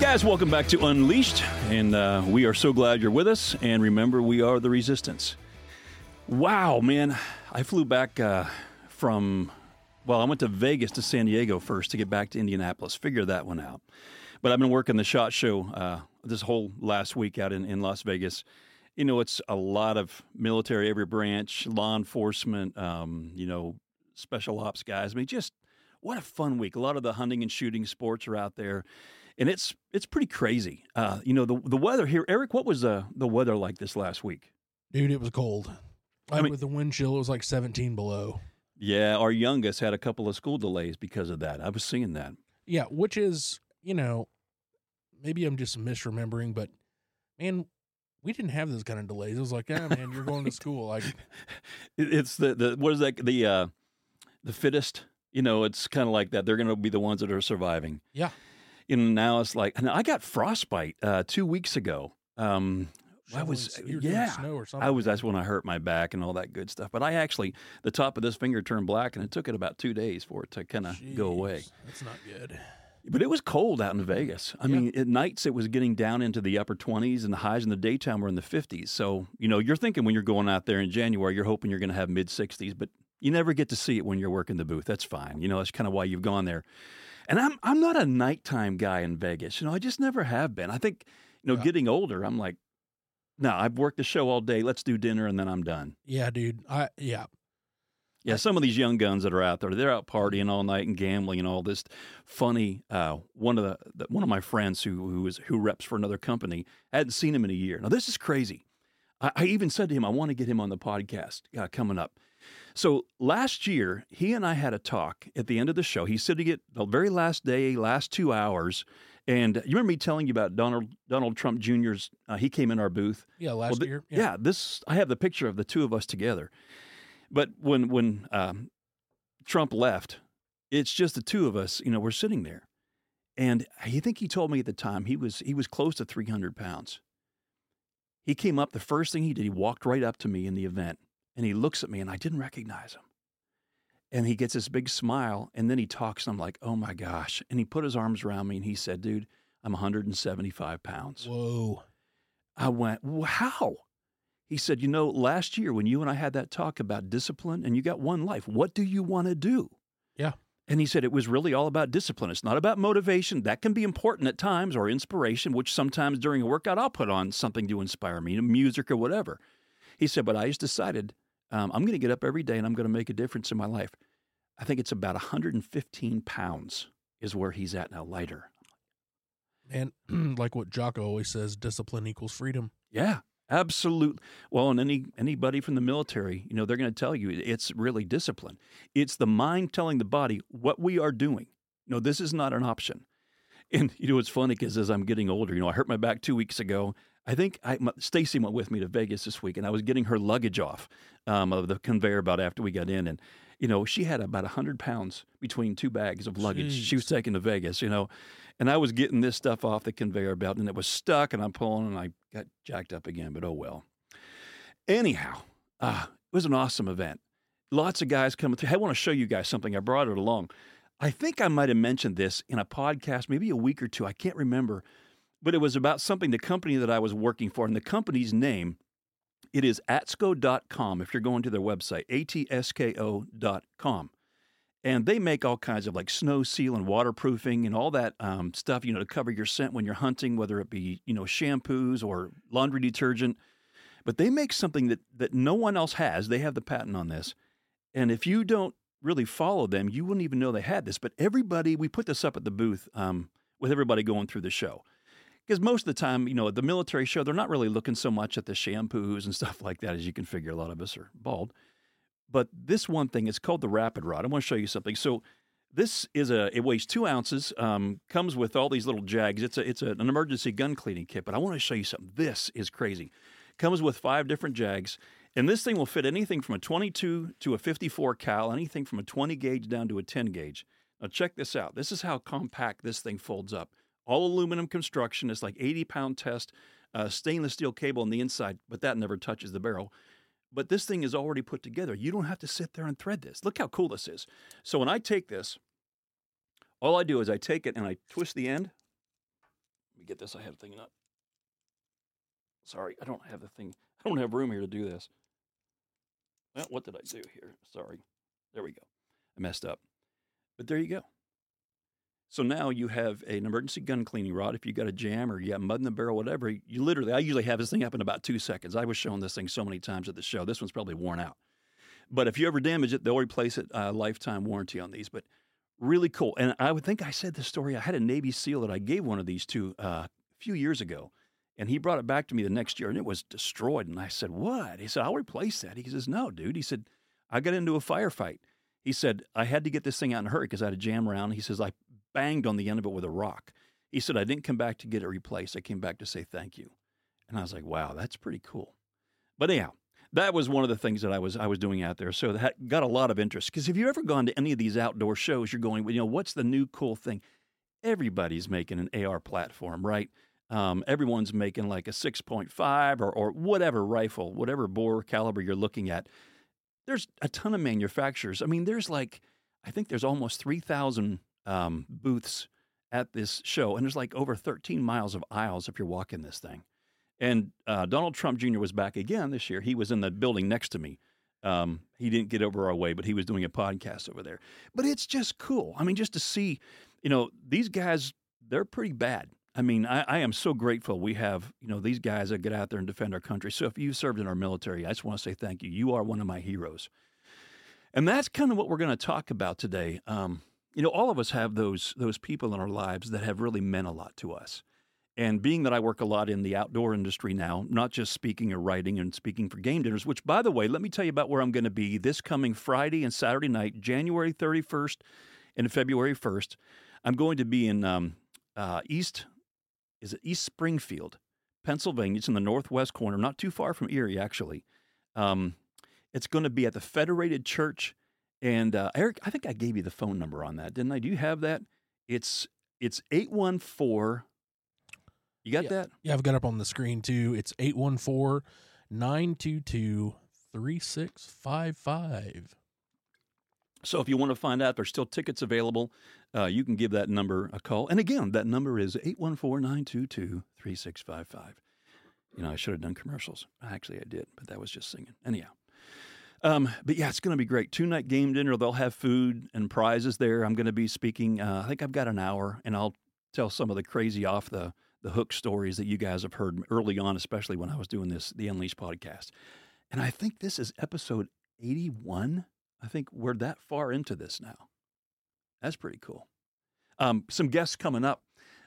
Guys, welcome back to Unleashed, and we are so glad you're with us. And remember, we are the Resistance. Wow, man, I flew back I went to Vegas to San Diego first to get back to Indianapolis. Figure that one out. But I've been working the SHOT Show this whole last week out in Las Vegas. You know, it's a lot of military, every branch, law enforcement, special ops guys. I mean, just what a fun week. A lot of the hunting and shooting sports are out there. And it's pretty crazy. The weather here, Eric, what was the weather like this last week? Dude, it was cold. With the wind chill, it was like 17 below. Yeah, our youngest had a couple of school delays because of that. I was seeing that. Yeah, which is, maybe I'm just misremembering, but, man, we didn't have those kind of delays. It was like, man, you're going to school. Like, it's the what is that, the fittest? It's kind of like that. They're going to be the ones that are surviving. Yeah. Now it's like, and I got frostbite 2 weeks ago. Snow or something. That's when I hurt my back and all that good stuff. But the top of this finger turned black, and it took it about 2 days for it to kind of go away. That's not good. But it was cold out in Vegas. I mean, at nights it was getting down into the upper 20s, and the highs in the daytime were in the 50s. So, you're thinking when you're going out there in January, you're hoping you're going to have mid 60s, but you never get to see it when you're working the booth. That's fine. That's kind of why you've gone there. And I'm not a nighttime guy in Vegas. I just never have been. I think, getting older, I'm like, no, I've worked the show all day. Let's do dinner, and then I'm done. Yeah, dude. Yeah, some of these young guns that are out there, they're out partying all night and gambling and all this funny. One of my friends who reps for another company, I hadn't seen him in a year. Now, this is crazy. I even said to him, I want to get him on the podcast coming up. So last year, he and I had a talk at the end of the show. He's sitting at the very last day, last 2 hours. And you remember me telling you about Donald Trump Jr.'s, he came in our booth. Yeah, last year. Yeah, I have the picture of the two of us together. But when Trump left, it's just the two of us, we're sitting there. And I think he told me at the time he was close to 300 pounds. He came up, the first thing he did, he walked right up to me in the event. And he looks at me, and I didn't recognize him. And he gets this big smile, and then he talks, and I'm like, oh, my gosh. And he put his arms around me, and he said, dude, I'm 175 pounds. Whoa. I went, wow. He said, last year when you and I had that talk about discipline, and you got one life, what do you want to do? Yeah. And he said it was really all about discipline. It's not about motivation. That can be important at times, or inspiration, which sometimes during a workout I'll put on something to inspire me, music or whatever. He said, but I just decided I'm going to get up every day and I'm going to make a difference in my life. I think it's about 115 pounds is where he's at now, lighter. And like what Jocko always says, discipline equals freedom. Yeah, absolutely. Well, and anybody from the military, they're going to tell you it's really discipline. It's the mind telling the body what we are doing. This is not an option. And, it's funny because as I'm getting older, I hurt my back 2 weeks ago. I think Stacy went with me to Vegas this week, and I was getting her luggage off of the conveyor belt after we got in. And, she had about 100 pounds between two bags of luggage she was taking to Vegas, And I was getting this stuff off the conveyor belt, and it was stuck, and I'm pulling, and I got jacked up again, but oh well. Anyhow, it was an awesome event. Lots of guys coming through. Hey, I want to show you guys something. I brought it along. I think I might have mentioned this in a podcast maybe a week or two. I can't remember. But it was about something, the company that I was working for, and the company's name, it is atsko.com, if you're going to their website, atsko.com. And they make all kinds of like snow seal and waterproofing and all that stuff, to cover your scent when you're hunting, whether it be, shampoos or laundry detergent. But they make something that no one else has. They have the patent on this. And if you don't really follow them, you wouldn't even know they had this. But we put this up at the booth with everybody going through the show. Because most of the time, at the military show, they're not really looking so much at the shampoos and stuff like that. As you can figure, a lot of us are bald. But this one thing, it's called the Rapid Rod. I want to show you something. So this is it weighs 2 ounces, comes with all these little jags. It's an emergency gun cleaning kit. But I want to show you something. This is crazy. Comes with 5 different jags. And this thing will fit anything from a 22 to a 54 cal, anything from a 20 gauge down to a 10 gauge. Now check this out. This is how compact this thing folds up. All aluminum construction. It's like 80-pound test, stainless steel cable on the inside, but that never touches the barrel. But this thing is already put together. You don't have to sit there and thread this. Look how cool this is. So when I take this, all I do is I take it and I twist the end. me get this. I have the thing up. Sorry, I don't have the thing. I don't have room here to do this. Well, what did I do here? Sorry. There we go. I messed up. But there you go. So now you have an emergency gun cleaning rod. If you got a jam or you got mud in the barrel, whatever, you literally, I usually have this thing up in about 2 seconds. I was showing this thing so many times at the show. This one's probably worn out. But if you ever damage it, they'll replace it, lifetime warranty on these. But really cool. And I would think I said this story. I had a Navy SEAL that I gave one of these to a few years ago. And he brought it back to me the next year, and it was destroyed. And I said, what? He said, I'll replace that. He says, no, dude. He said, I got into a firefight. He said, I had to get this thing out in a hurry because I had a jam around. He says, I banged on the end of it with a rock. He said, I didn't come back to get it replaced. I came back to say thank you. And I was like, wow, that's pretty cool. But anyhow, that was one of the things that I was doing out there. So that got a lot of interest. Because if you've ever gone to any of these outdoor shows, you're going, what's the new cool thing? Everybody's making an AR platform, right? Everyone's making like a 6.5 or whatever rifle, whatever bore caliber you're looking at. There's a ton of manufacturers. I mean, I think there's almost 3,000 booths at this show, and there's like over 13 miles of aisles if you're walking this thing. And Donald Trump Jr. was back again this year. He was in the building next to me. He didn't get over our way, but he was doing a podcast over there. But it's just cool. I mean, just to see, these guys, they're pretty bad. I mean, I am so grateful we have, these guys that get out there and defend our country. So if you served in our military, I just want to say thank you. You are one of my heroes. And that's kind of what we're going to talk about today. All of us have those people in our lives that have really meant a lot to us. And being that I work a lot in the outdoor industry now, not just speaking or writing and speaking for game dinners, which, by the way, let me tell you about where I'm going to be this coming Friday and Saturday night, January 31st and February 1st. I'm going to be in East Springfield, Pennsylvania. It's in the northwest corner, not too far from Erie, actually. It's going to be at the Federated Church. And Eric, I think I gave you the phone number on that, didn't I? Do you have that? It's 814. You got that? Yeah, I've got it up on the screen too. It's 814-922-3655. So if you want to find out, there's still tickets available. You can give that number a call. And again, that number is 814-922-3655. I should have done commercials. Actually, I did, but that was just singing. Anyhow. But yeah, it's going to be great. 2-night game dinner. They'll have food and prizes there. I'm going to be speaking. I think I've got an hour, and I'll tell some of the crazy off the hook stories that you guys have heard early on, especially when I was doing the Unleashed podcast. And I think this is episode 81. I think we're that far into this now. That's pretty cool. Some guests coming up.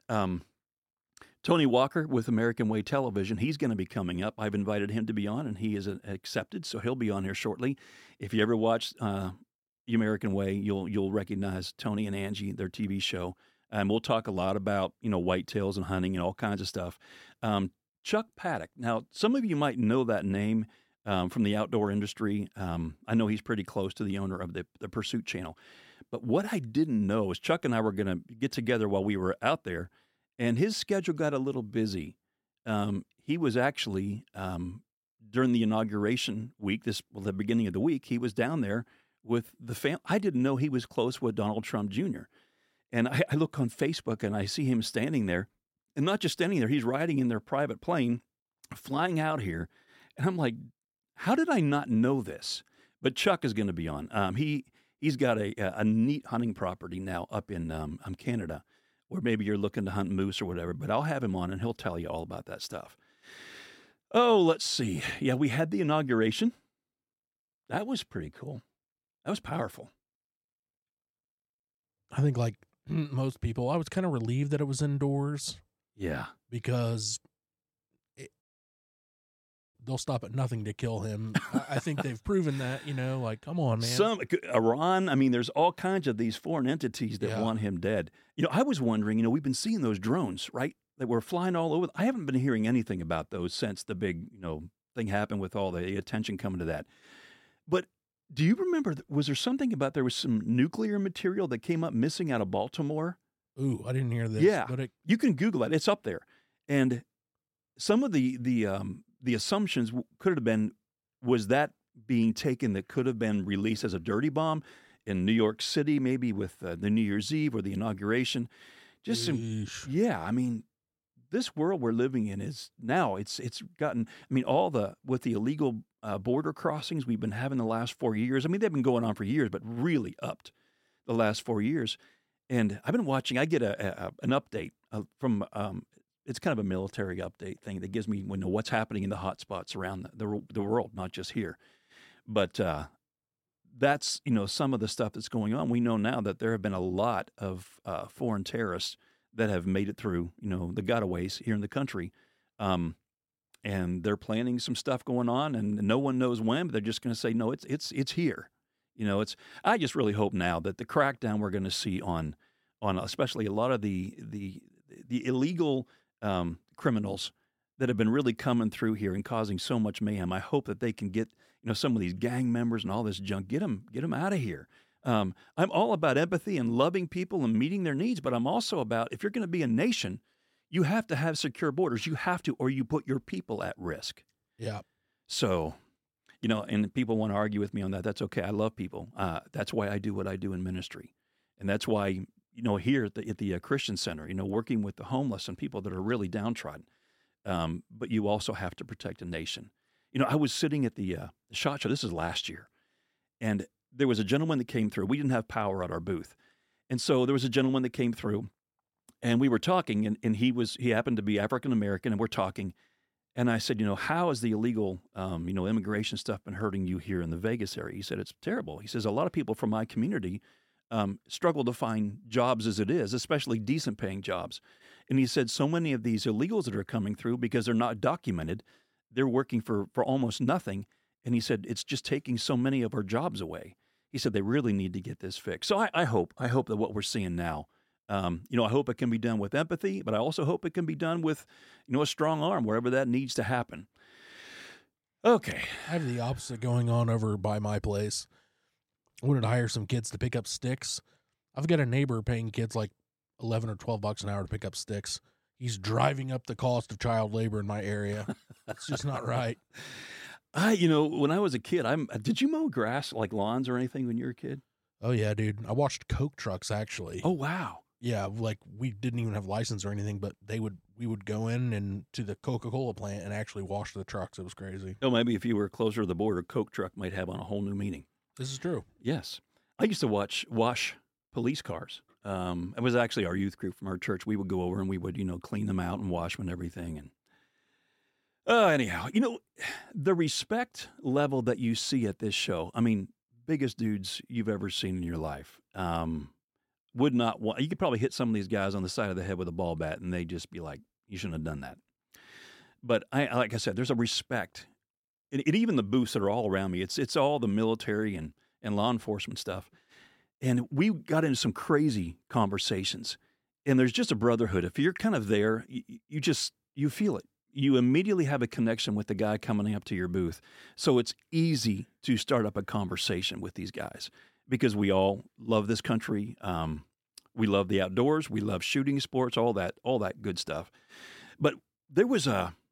Tony Walker with American Way Television, he's going to be coming up. I've invited him to be on, and he is accepted, so he'll be on here shortly. If you ever watched The American Way, you'll recognize Tony and Angie, their TV show. And we'll talk a lot about, whitetails and hunting and all kinds of stuff. Chuck Paddock. Now, some of you might know that name from the outdoor industry. I know he's pretty close to the owner of the Pursuit channel. But what I didn't know is Chuck and I were going to get together while we were out there, and his schedule got a little busy. He was actually, during the inauguration week, the beginning of the week, he was down there with the family. I didn't know he was close with Donald Trump Jr., and I look on Facebook and I see him standing there, and not just standing there, he's riding in their private plane, flying out here. And I'm like, how did I not know this? But Chuck is going to be on. He's got a neat hunting property now up in Canada, where maybe you're looking to hunt moose or whatever, but I'll have him on and he'll tell you all about that stuff. Oh, let's see. Yeah, we had the inauguration. That was pretty cool. That was powerful. I think like most people, I was kind of relieved that it was indoors. Yeah. Because they'll stop at nothing to kill him. I think they've proven that, come on, man. Iran, I mean, there's all kinds of these foreign entities that want him dead. I was wondering, we've been seeing those drones, right, that were flying all over. I haven't been hearing anything about those since the big, thing happened with all the attention coming to that. But do you remember, was there something about there was some nuclear material that came up missing out of Baltimore? Ooh, I didn't hear this. Yeah, but you can Google it. It's up there. And some of the assumptions could have been, was that being taken that could have been released as a dirty bomb in New York City, maybe with the New Year's Eve or the inauguration. Just some, yeah, I mean, this world we're living in is now it's gotten. I mean, with the illegal border crossings we've been having the last 4 years. I mean, they've been going on for years, but really upped the last 4 years. And I've been watching. I get an update from. It's kind of a military update thing that gives me what's happening in the hot spots around the world, not just here. But that's some of the stuff that's going on. We know now that there have been a lot of foreign terrorists that have made it through the gotaways here in the country, and they're planning some stuff going on, and no one knows when. But they're just going to say no, it's here. I just really hope now that the crackdown we're going to see on especially a lot of the illegal criminals that have been really coming through here and causing so much mayhem. I hope that they can get some of these gang members and all this junk, get them out of here. I'm all about empathy and loving people and meeting their needs, but I'm also about, if you're going to be a nation, you have to have secure borders. You have to, or you put your people at risk. Yeah. So, and people want to argue with me on that. That's okay. I love people. That's why I do what I do in ministry. And that's why, here at the Christian Center, working with the homeless and people that are really downtrodden. But you also have to protect a nation. I was sitting at the SHOT Show. This is last year. And there was a gentleman that came through. We didn't have power at our booth. And so there was a gentleman that came through, and we were talking, and he happened to be African-American, and we're talking. And I said, how has the illegal, immigration stuff been hurting you here in the Vegas area? He said, it's terrible. He says, a lot of people from my community struggle to find jobs as it is, especially decent paying jobs. And he said, so many of these illegals that are coming through, because they're not documented, they're working for almost nothing. And he said, it's just taking so many of our jobs away. He said, they really need to get this fixed. So I hope that what we're seeing now, I hope it can be done with empathy, but I also hope it can be done with, a strong arm wherever that needs to happen. Okay. I have the opposite going on over by my place. I wanted to hire some kids to pick up sticks. I've got a neighbor paying kids like $11 or $12 an hour to pick up sticks. He's driving up the cost of child labor in my area. It's just not right. When I was a kid, did you mow grass, like lawns or anything when you were a kid? Oh yeah, dude. I washed Coke trucks actually. Oh wow. Yeah, like we didn't even have license or anything, but we would go in and to the Coca-Cola plant and actually wash the trucks. It was crazy. Oh, maybe if you were closer to the border, Coke truck might have on a whole new meaning. This is true. Yes. I used to wash police cars. It was actually our youth group from our church. We would go over and we would, clean them out and wash them and everything. And anyhow, the respect level that you see at this show, I mean, biggest dudes you've ever seen in your life, would not want, you could probably hit some of these guys on the side of the head with a ball bat and they'd just be like, you shouldn't have done that. But like I said, there's a respect. And even the booths that are all around me, it's all the military and law enforcement stuff. And we got into some crazy conversations. And there's just a brotherhood. If you're kind of there, you feel it. You immediately have a connection with the guy coming up to your booth. So it's easy to start up a conversation with these guys because we all love this country. We love the outdoors. We love shooting sports, all that good stuff. But there was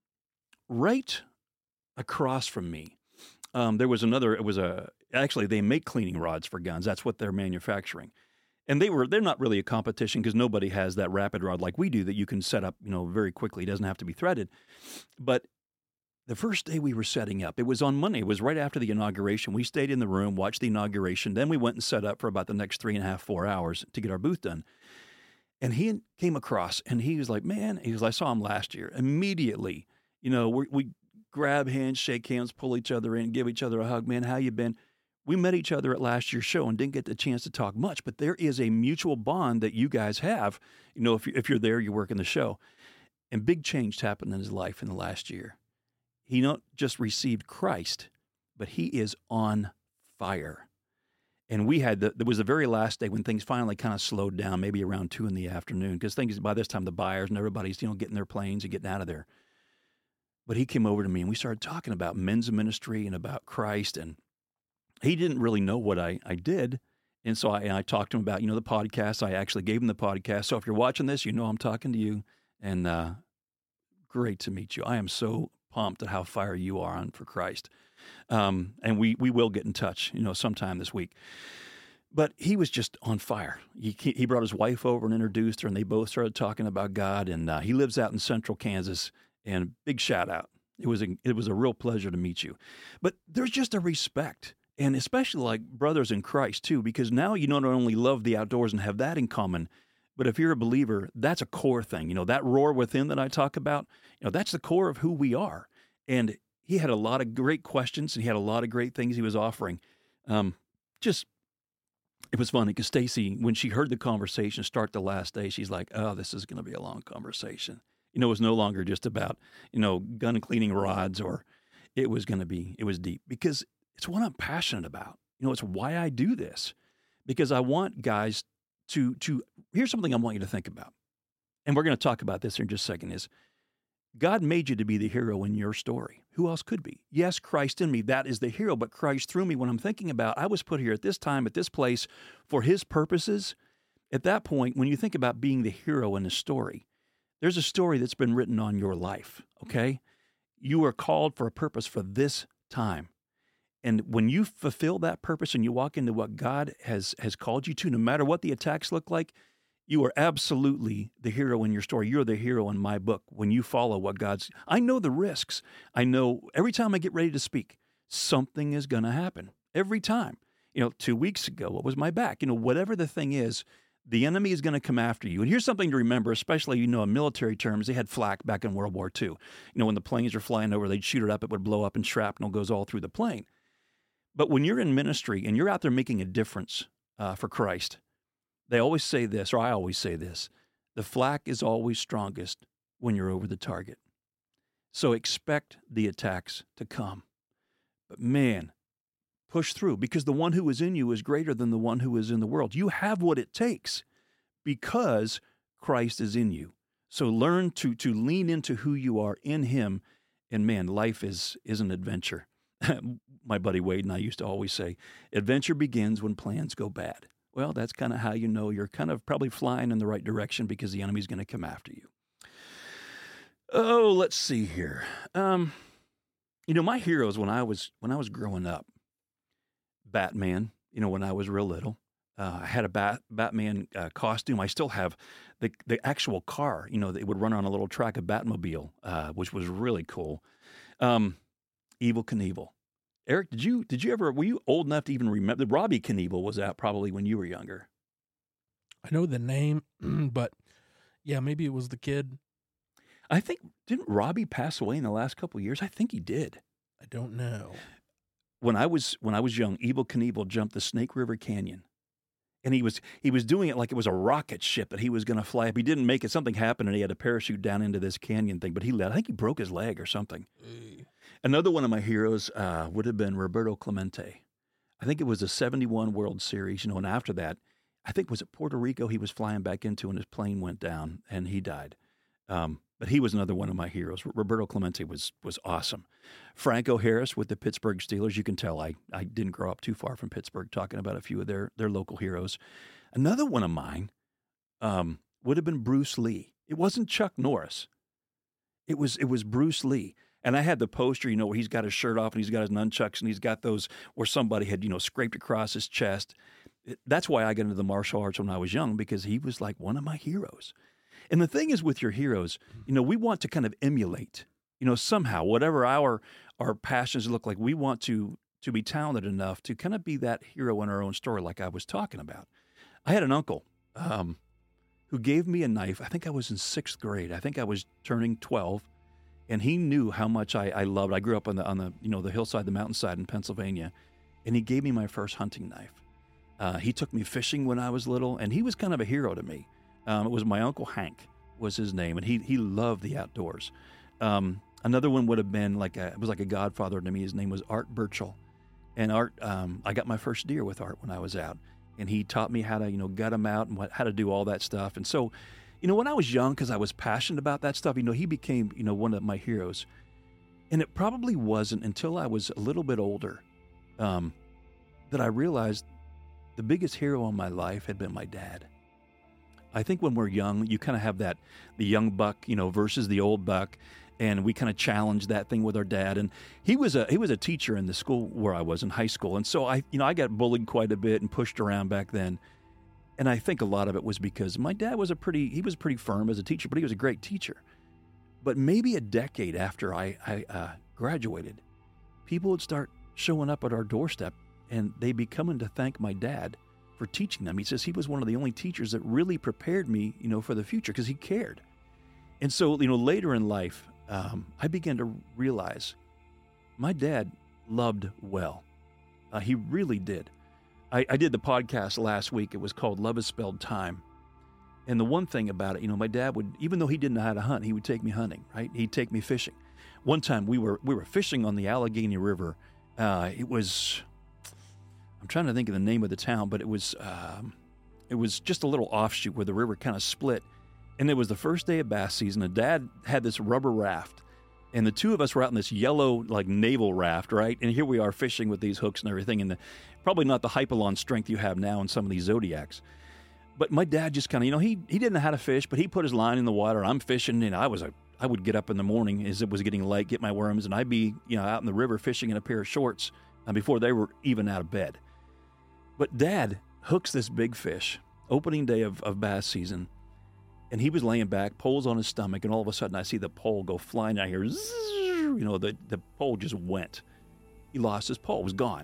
right across from me, there was another, actually they make cleaning rods for guns. That's what they're manufacturing. And they're not really a competition because nobody has that rapid rod like we do that you can set up, very quickly. It doesn't have to be threaded. But the first day we were setting up, it was on Monday. It was right after the inauguration. We stayed in the room, watched the inauguration. Then we went and set up for about the next 3.5, 4 hours to get our booth done. And he came across and he was like, man, I saw him last year. Immediately, we grab hands, shake hands, pull each other in, give each other a hug. Man, how you been? We met each other at last year's show and didn't get the chance to talk much, but there is a mutual bond that you guys have. If you're there, you work in the show. And big change happened in his life in the last year. He not just received Christ, but he is on fire. And we had there was the very last day when things finally kind of slowed down, maybe around 2 p.m, because things by this time the buyers and everybody's getting their planes and getting out of there. But he came over to me and we started talking about men's ministry and about Christ, and he didn't really know what I did. And so I talked to him about, the podcast. I actually gave him the podcast. So if you're watching this, I'm talking to you, and great to meet you. I am so pumped at how fire you are on for Christ. And we will get in touch, sometime this week. But he was just on fire. He brought his wife over and introduced her, and they both started talking about God. And he lives out in central Kansas. And big shout out. It was a real pleasure to meet you. But there's just a respect, and especially like brothers in Christ too, because now you not only love the outdoors and have that in common, but if you're a believer, that's a core thing. You know, that roar within that I talk about, you know, that's the core of who we are. And he had a lot of great questions, and he had a lot of great things he was offering. Just It was funny because Stacy, when she heard the conversation start the last day, she's like, "Oh, this is going to be a long conversation." You know, it was no longer just about, you know, gun cleaning rods, or it was deep, because it's what I'm passionate about. You know, it's why I do this, because I want guys to here's something I want you to think about. And we're going to talk about this in just a second, is God made you to be the hero in your story. Who else could be? Yes, Christ in me, that is the hero, but Christ through me. When I'm thinking about, I was put here at this time, at this place for his purposes. At that point, when you think about being the hero in a story, there's a story that's been written on your life, okay? You are called for a purpose for this time. And when you fulfill that purpose and you walk into what God has called you to, no matter what the attacks look like, you are absolutely the hero in your story. You're the hero in my book when you follow what God's... I know the risks. I know every time I get ready to speak, something is going to happen. Every time. You know, 2 weeks ago, what was my back? You know, whatever the thing is, the enemy is going to come after you. And here's something to remember, especially, you know, in military terms, they had flak back in World War II. You know, when the planes are flying over, they'd shoot it up, it would blow up, and shrapnel goes all through the plane. But when you're in ministry and you're out there making a difference for Christ, they always say this, or I always say this: the flak is always strongest when you're over the target. So expect the attacks to come. But man, push through, because the one who is in you is greater than the one who is in the world. You have what it takes because Christ is in you. So learn to lean into who you are in him. And man, life is an adventure. My buddy Wade and I used to always say, adventure begins when plans go bad. Well, that's kind of how you know you're kind of probably flying in the right direction, because the enemy's going to come after you. Oh, let's see here. You know, my heroes when I was growing up, Batman, you know, when I was real little. I had a Batman costume. I still have the actual car, you know, that would run on a little track, a Batmobile, which was really cool. Evel Knievel. Eric, did you ever, were you old enough to even remember? Robbie Knievel was out probably when you were younger. I know the name, but yeah, maybe it was the kid. I think, didn't Robbie pass away in the last couple of years? I think he did. I don't know. When I was young, Evel Knievel jumped the Snake River Canyon, and he was doing it like it was a rocket ship that he was going to fly up. He didn't make it. Something happened, and he had to parachute down into this canyon thing. But I think he broke his leg or something. Another one of my heroes would have been Roberto Clemente. I think it was a 71 World Series, you know, and after that, I think, was it Puerto Rico he was flying back into, and his plane went down and he died. But he was another one of my heroes. Roberto Clemente was awesome. Franco Harris with the Pittsburgh Steelers. You can tell I didn't grow up too far from Pittsburgh, talking about a few of their local heroes. Another one of mine would have been Bruce Lee. It wasn't Chuck Norris. It was Bruce Lee. And I had the poster, you know, where he's got his shirt off and he's got his nunchucks and he's got those where somebody had, you know, scraped across his chest. That's why I got into the martial arts when I was young, because he was like one of my heroes. And the thing is with your heroes, you know, we want to kind of emulate, you know, somehow, whatever our passions look like, we want to be talented enough to kind of be that hero in our own story, like I was talking about. I had an uncle who gave me a knife. I think I was in 6th grade. I think I was turning 12. And he knew how much I loved. I grew up on the you know, the hillside, the mountainside in Pennsylvania, and he gave me my first hunting knife. He took me fishing when I was little, and he was kind of a hero to me. It was my Uncle Hank was his name, and he loved the outdoors. Another one would have been it was like a godfather to me. His name was Art Burchell, and Art. I got my first deer with Art when I was out, and he taught me how to, you know, gut them out and how to do all that stuff. And so, you know, when I was young, because I was passionate about that stuff, you know, he became, you know, one of my heroes. And it probably wasn't until I was a little bit older that I realized the biggest hero in my life had been my dad. I think when we're young, you kind of have the young buck, you know, versus the old buck. And we kind of challenged that thing with our dad. And he was a teacher in the school where I was in high school. And so I got bullied quite a bit and pushed around back then. And I think a lot of it was because my dad was pretty firm as a teacher, but he was a great teacher. But maybe a decade after I graduated, people would start showing up at our doorstep, and they'd be coming to thank my dad for teaching them. He says he was one of the only teachers that really prepared me, for the future because he cared. And so, later in life, I began to realize my dad loved well. He really did. I did the podcast last week. It was called Love is Spelled Time. And the one thing about it, my dad would, even though he didn't know how to hunt, he would take me hunting, right? He'd take me fishing. One time we were fishing on the Allegheny River. It was, I'm trying to think of the name of the town, but it was just a little offshoot where the river kind of split. And it was the first day of bass season. And Dad had this rubber raft. And the two of us were out in this yellow, like, naval raft, right? And here we are fishing with these hooks and everything. And probably not the Hypalon strength you have now in some of these Zodiacs. But my dad just kind of, he didn't know how to fish, but he put his line in the water. I'm fishing, and I would get up in the morning as it was getting light, get my worms, and I'd be, out in the river fishing in a pair of shorts before they were even out of bed. But Dad hooks this big fish, opening day of bass season, and he was laying back, poles on his stomach, and all of a sudden I see the pole go flying out here. Zzz, the pole just went. He lost his pole. It was gone.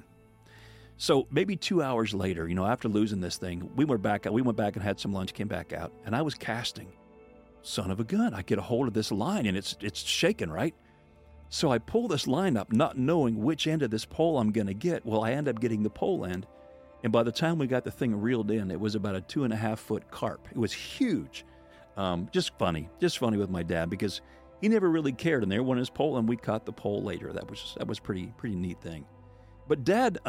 So maybe 2 hours later, after losing this thing, we went back and had some lunch, came back out, and I was casting. Son of a gun, I get a hold of this line, and it's shaking, right? So I pull this line up, not knowing which end of this pole I'm going to get. Well, I end up getting the pole end, and by the time we got the thing reeled in, it was about a 2.5-foot carp. It was huge. Just funny with my dad because he never really cared, and there went his pole, and we caught the pole later. That was pretty neat thing. But Dad,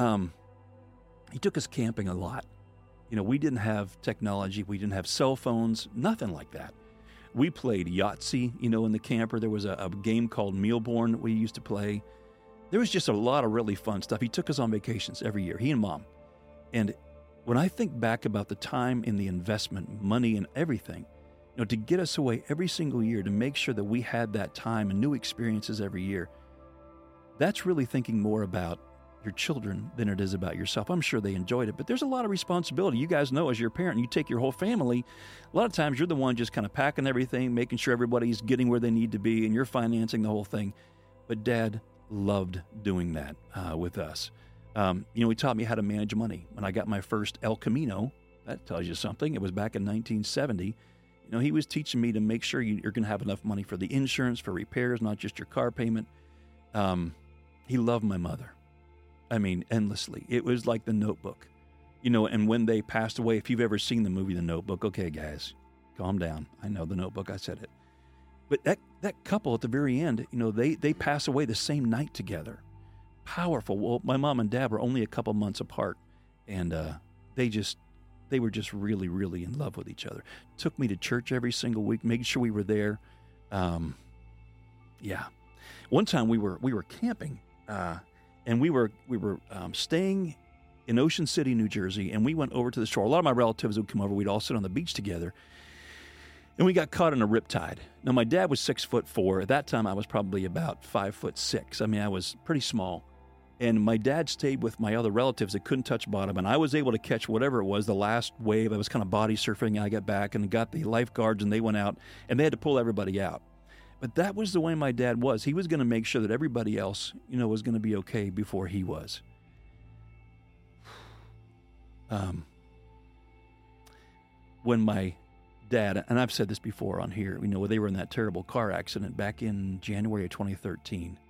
he took us camping a lot. We didn't have technology. We didn't have cell phones, nothing like that. We played Yahtzee, in the camper. There was a game called Mealborn that we used to play. There was just a lot of really fun stuff. He took us on vacations every year, he and Mom. And when I think back about the time and the investment, money and everything, to get us away every single year, to make sure that we had that time and new experiences every year, that's really thinking more about your children than it is about yourself. I'm sure they enjoyed it, but there's a lot of responsibility. You guys know, as your parent, you take your whole family. A lot of times you're the one just kind of packing everything, making sure everybody's getting where they need to be, and you're financing the whole thing. But Dad loved doing that with us. He taught me how to manage money. When I got my first El Camino, that tells you something. It was back in 1970. He was teaching me to make sure you're going to have enough money for the insurance, for repairs, not just your car payment. He loved my mother. I mean, endlessly. It was like The Notebook. And when they passed away, if you've ever seen the movie The Notebook, okay, guys, calm down. I know The Notebook, I said it. But that couple at the very end, they pass away the same night together. Powerful. Well, my mom and dad were only a couple months apart, and they were just really, really in love with each other. Took me to church every single week, making sure we were there. Yeah. One time we were camping, and we were staying in Ocean City, New Jersey, and we went over to the shore. A lot of my relatives would come over. We'd all sit on the beach together, and we got caught in a riptide. Now, my dad was 6'4". At that time, I was probably about 5'6". I mean, I was pretty small. And my dad stayed with my other relatives that couldn't touch bottom, and I was able to catch whatever it was, the last wave. I was kind of body surfing. I got back and got the lifeguards, and they went out, and they had to pull everybody out. But that was the way my dad was. He was going to make sure that everybody else, was going to be okay before he was. When my dad, and I've said this before on here, they were in that terrible car accident back in January of 2013.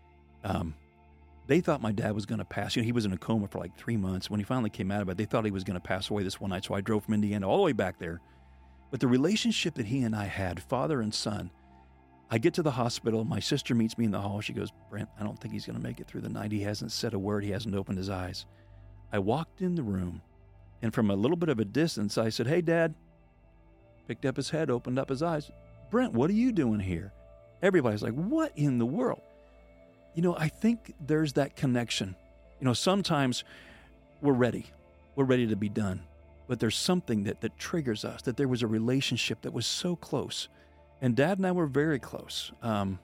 They thought my dad was going to pass. He was in a coma for like 3 months. When he finally came out of it, they thought he was going to pass away this one night. So I drove from Indiana all the way back there. But the relationship that he and I had, father and son, I get to the hospital. My sister meets me in the hall. She goes, "Brent, I don't think he's going to make it through the night. He hasn't said a word. He hasn't opened his eyes." I walked in the room, and from a little bit of a distance, I said, "Hey, Dad." Picked up his head, opened up his eyes. "Brent, what are you doing here?" Everybody's like, "What in the world?" I think there's that connection. Sometimes we're ready to be done, but there's something that triggers us, that there was a relationship that was so close. And Dad and I were very close.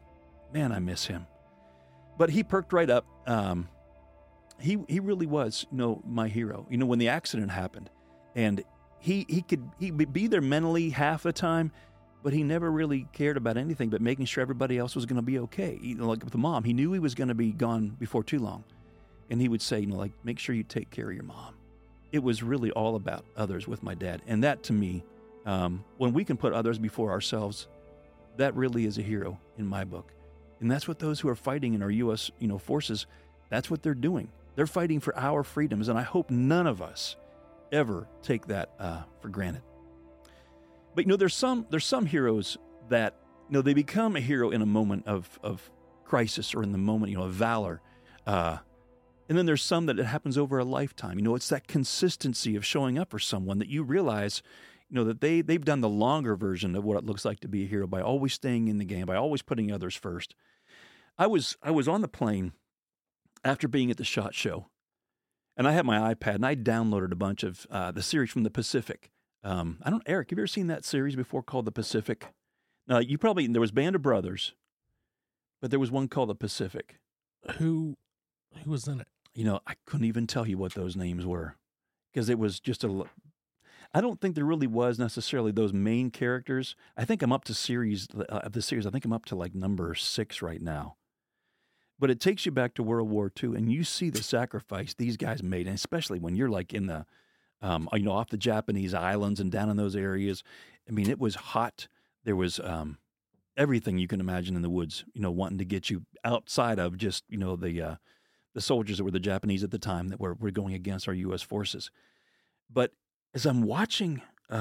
Man, I miss him. But he perked right up. He really was, my hero. When the accident happened, and he'd be there mentally half the time, but he never really cared about anything but making sure everybody else was going to be okay. Like with the mom, he knew he was going to be gone before too long, and he would say, make sure you take care of your mom. It was really all about others with my dad, and that to me, when we can put others before ourselves, that really is a hero in my book. And that's what those who are fighting in our U.S. forces, that's what they're doing. They're fighting for our freedoms, and I hope none of us ever take that for granted. But there's some heroes that they become a hero in a moment of crisis or in the moment of valor, and then there's some that it happens over a lifetime. It's that consistency of showing up for someone that you realize that they've done the longer version of what it looks like to be a hero by always staying in the game, by always putting others first. I was on the plane after being at the SHOT Show, and I had my iPad, and I downloaded a bunch of the series from the Pacific. Eric, have you ever seen that series before called The Pacific? There was Band of Brothers, but there was one called The Pacific. Who was in it? I couldn't even tell you what those names were because it was just I don't think there really was necessarily those main characters. I think I'm up to the series. I think I'm up to like number 6 right now. But it takes you back to World War II, and you see the sacrifice these guys made, and especially when you're like in the, off the Japanese islands and down in those areas. I mean, it was hot. There was everything you can imagine in the woods, wanting to get you outside of just, the soldiers that were the Japanese at the time that were going against our U.S. forces. But as I'm watching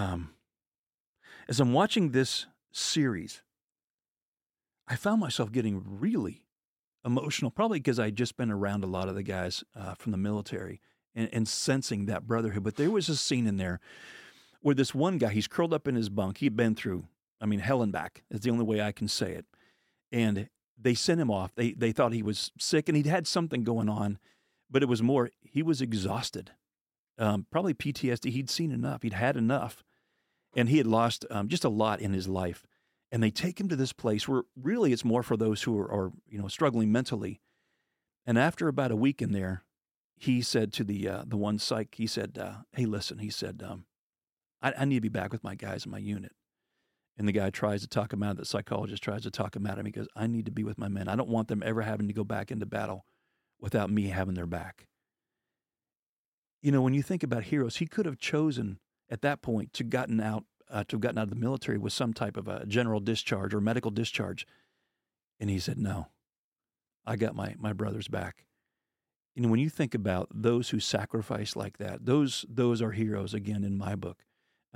this series, I found myself getting really emotional, probably because I'd just been around a lot of the guys from the military and sensing that brotherhood. But there was a scene in there where this one guy, he's curled up in his bunk. He'd been through, hell and back. That's the only way I can say it. And they sent him off. They thought he was sick, and he'd had something going on, but it was more, he was exhausted. Probably PTSD. He'd seen enough. He'd had enough. And he had lost just a lot in his life. And they take him to this place where really it's more for those who are struggling mentally. And after about a week in there, he said to the one psych, he said, hey, listen, he said, I need to be back with my guys in my unit. And the guy tries to talk him out. The psychologist tries to talk him out of him. He goes, I need to be with my men. I don't want them ever having to go back into battle without me having their back. When you think about heroes, he could have chosen at that point to have gotten out of the military with some type of a general discharge or medical discharge. And he said, no, I got my brother's back. When you think about those who sacrifice like that, those are heroes again in my book.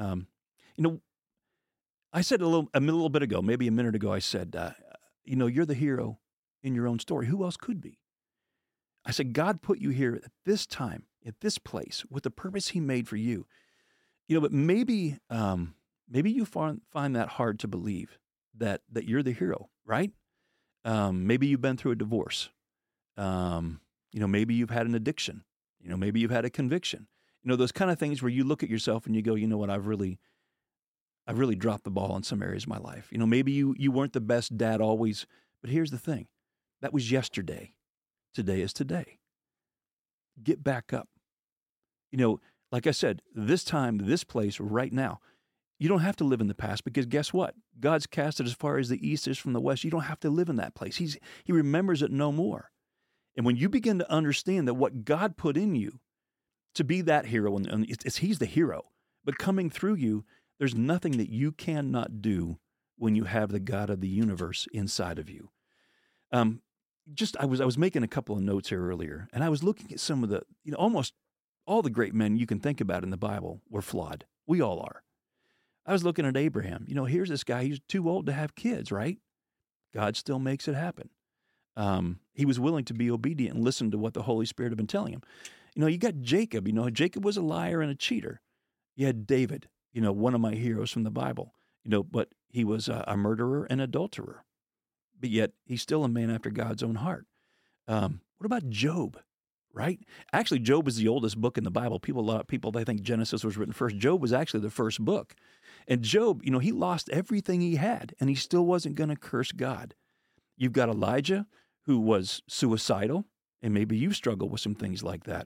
I said a little bit ago, maybe a minute ago, I said, you're the hero in your own story. Who else could be? I said, God put you here at this time, at this place, with the purpose he made for you. But maybe you find that hard to believe that you're the hero, right? Maybe you've been through a divorce. Maybe you've had an addiction. Maybe you've had a conviction. Those kind of things where you look at yourself and you go, you know what, I've really dropped the ball in some areas of my life. Maybe you weren't the best dad always, but here's the thing. That was yesterday. Today is today. Get back up. Like I said, this time, this place, right now, you don't have to live in the past because guess what? God's cast it as far as the east is from the west. You don't have to live in that place. He remembers it no more. And when you begin to understand that what God put in you to be that hero, and he's the hero, but coming through you, there's nothing that you cannot do when you have the God of the universe inside of you. I was making a couple of notes here earlier, and I was looking at some of the, almost all the great men you can think about in the Bible were flawed. We all are. I was looking at Abraham. Here's this guy. He's too old to have kids, right? God still makes it happen. He was willing to be obedient and listen to what the Holy Spirit had been telling him. You got Jacob. Jacob was a liar and a cheater. You had David, one of my heroes from the Bible, but he was a murderer and adulterer. But yet he's still a man after God's own heart. What about Job, right? Actually, Job is the oldest book in the Bible. A lot of people, they think Genesis was written first. Job was actually the first book. And Job, he lost everything he had, and he still wasn't going to curse God. You've got Elijah, who was suicidal, and maybe you've struggled with some things like that.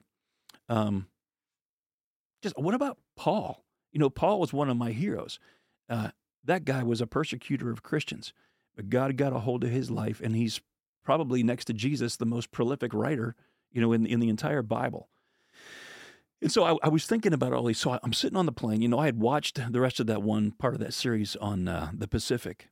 Just what about Paul? Paul was one of my heroes. That guy was a persecutor of Christians, but God got a hold of his life, and he's probably next to Jesus the most prolific writer, in the entire Bible. And so I was thinking about all these. So I'm sitting on the plane. I had watched the rest of that one part of that series on the Pacific.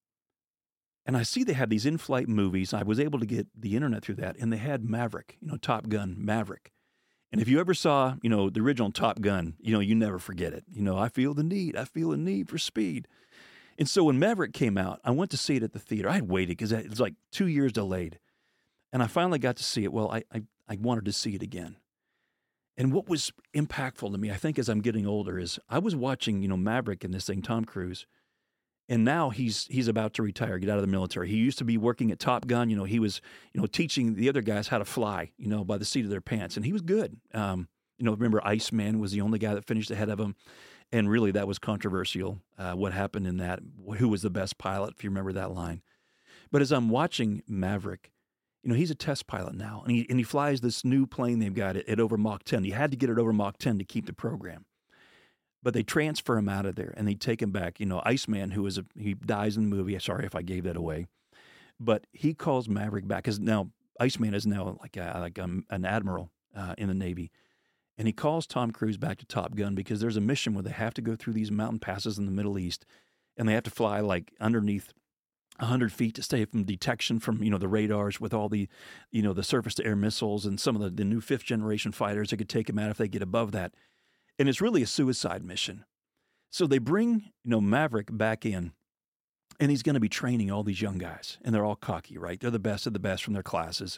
And I see they had these in-flight movies. I was able to get the internet through that, and they had Maverick, Top Gun Maverick. And if you ever saw, the original Top Gun, you never forget it. I feel the need for speed. And so when Maverick came out, I went to see it at the theater. I had waited because it was like 2 years delayed. And I finally got to see it. Well, I wanted to see it again. And what was impactful to me, I think, as I'm getting older, is I was watching, Maverick in this thing, Tom Cruise, and now he's about to retire, get out of the military. He used to be working at Top Gun. He was, teaching the other guys how to fly, by the seat of their pants, and he was good. Remember Iceman was the only guy that finished ahead of him, and really that was controversial. What happened in that? Who was the best pilot? If you remember that line. But as I'm watching Maverick, he's a test pilot now, and he flies this new plane they've got at over Mach 10. He had to get it over Mach 10 to keep the program. But they transfer him out of there, and they take him back. Iceman, he dies in the movie. Sorry if I gave that away. But he calls Maverick back, because now Iceman is now like an admiral in the Navy. And he calls Tom Cruise back to Top Gun because there's a mission where they have to go through these mountain passes in the Middle East, and they have to fly like underneath 100 feet to stay from detection from, the radars with all the, the surface-to-air missiles and some of the new fifth-generation fighters that could take them out if they get above that. And it's really a suicide mission. So they bring, Maverick back in, and he's going to be training all these young guys. And they're all cocky, right? They're the best of the best from their classes.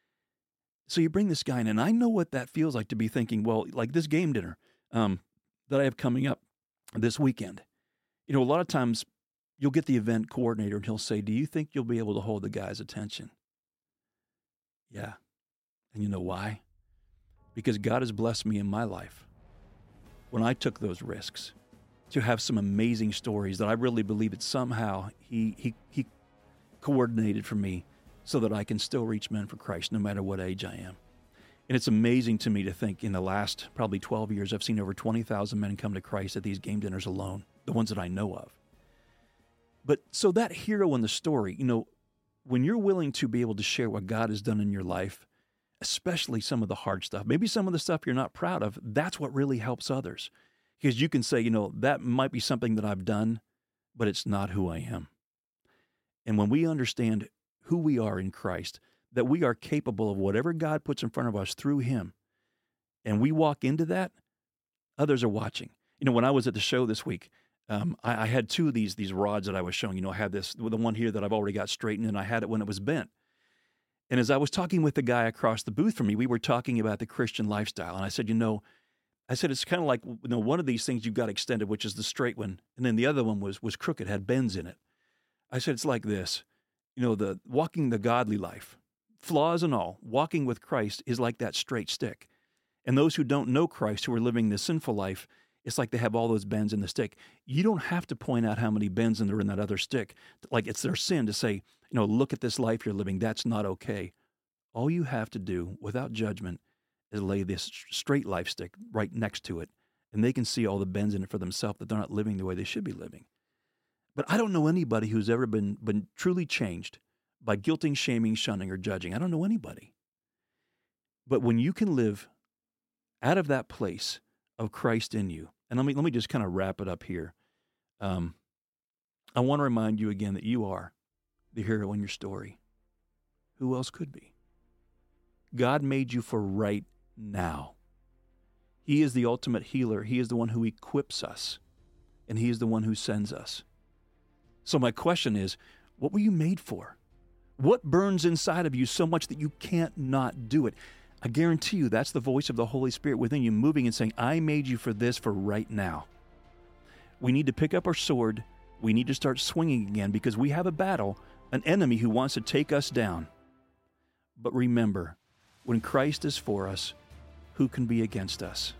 So you bring this guy in, and I know what that feels like to be thinking, well, like this game dinner that I have coming up this weekend. A lot of times you'll get the event coordinator, and he'll say, do you think you'll be able to hold the guy's attention? Yeah. And you know why? Because God has blessed me in my life when I took those risks to have some amazing stories that I really believe that somehow he coordinated for me so that I can still reach men for Christ no matter what age I am. And it's amazing to me to think in the last probably 12 years, I've seen over 20,000 men come to Christ at these game dinners alone, the ones that I know of. But so that hero in the story, when you're willing to be able to share what God has done in your life, especially some of the hard stuff, maybe some of the stuff you're not proud of, that's what really helps others. Because you can say, that might be something that I've done, but it's not who I am. And when we understand who we are in Christ, that we are capable of whatever God puts in front of us through him, and we walk into that, others are watching. When I was at the show this week, I had two of these rods that I was showing. I had the one here that I've already got straightened, and I had it when it was bent. And as I was talking with the guy across the booth from me, we were talking about the Christian lifestyle. And I said, it's kind of like, one of these things you've got extended, which is the straight one. And then the other one was crooked, had bends in it. I said, it's like this, the walking the godly life, flaws and all, walking with Christ is like that straight stick. And those who don't know Christ, who are living the sinful life, it's like they have all those bends in the stick. You don't have to point out how many bends are in that other stick. Like it's their sin to say, look at this life you're living. That's not okay. All you have to do without judgment is lay this straight life stick right next to it, and they can see all the bends in it for themselves, that they're not living the way they should be living. But I don't know anybody who's ever been truly changed by guilting, shaming, shunning, or judging. I don't know anybody. But when you can live out of that place of Christ in you, and let me just kind of wrap it up here. I want to remind you again that you are the hero in your story. Who else could be? God made you for right now. He is the ultimate healer. He is the one who equips us, and he is the one who sends us. So my question is, what were you made for? What burns inside of you so much that you can't not do it? I guarantee you that's the voice of the Holy Spirit within you moving and saying, I made you for this for right now. We need to pick up our sword. We need to start swinging again because we have a battle, an enemy who wants to take us down. But remember, when Christ is for us, who can be against us?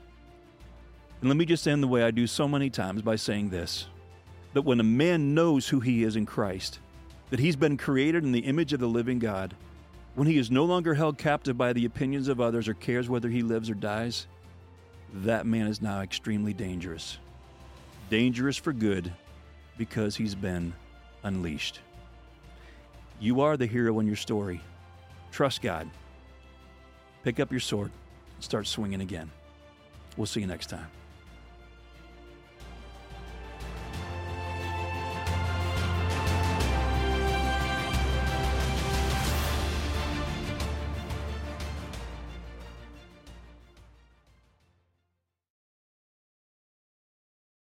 And let me just end the way I do so many times by saying this, that when a man knows who he is in Christ, that he's been created in the image of the living God, when he is no longer held captive by the opinions of others or cares whether he lives or dies, that man is now extremely dangerous. Dangerous for good because he's been unleashed. You are the hero in your story. Trust God. Pick up your sword and start swinging again. We'll see you next time.